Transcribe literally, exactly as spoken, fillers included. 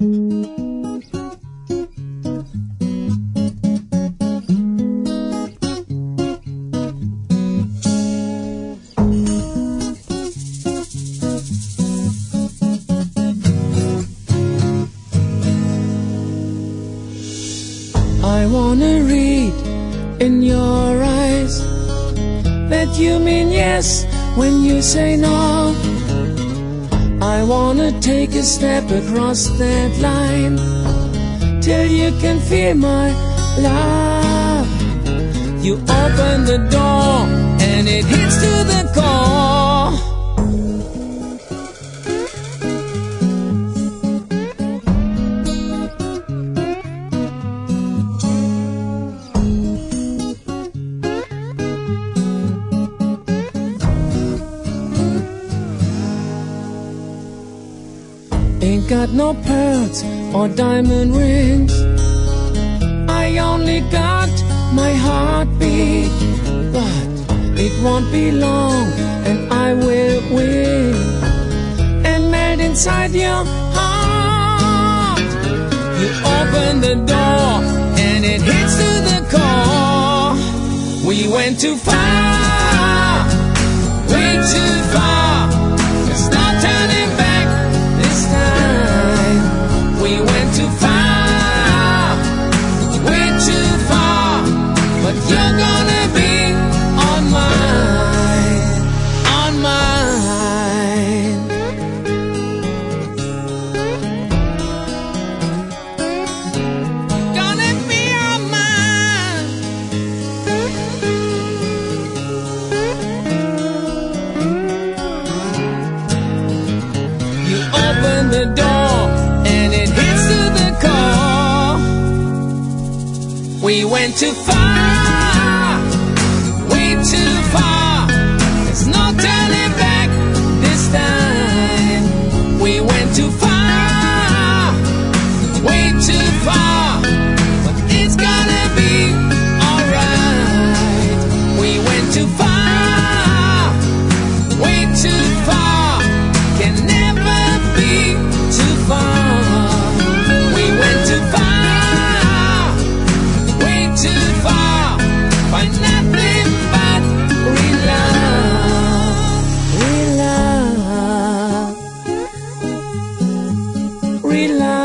I wanna read in your eyes that you mean yes when you say no. I wanna take a step across that line till you can feel my love. You open the door and it hits to the core. Ain't got no pearls or diamond rings, I only got my heartbeat. But it won't be long and I will win and melt inside your heart. You open the door and it hits to the core. We went too far, way too far. There's no turning back this time. We went too far, way too far. But you're gonna be on mine, on mine. Gonna be on mine. You open the door and it hits to the core. We went too far, way too far. There's no turning back this time. We went too far, way too far. But it's gonna be alright. We went too far, way too far. Can never be too far. We went too far, way too far. Find nothing but real love, real love, real love.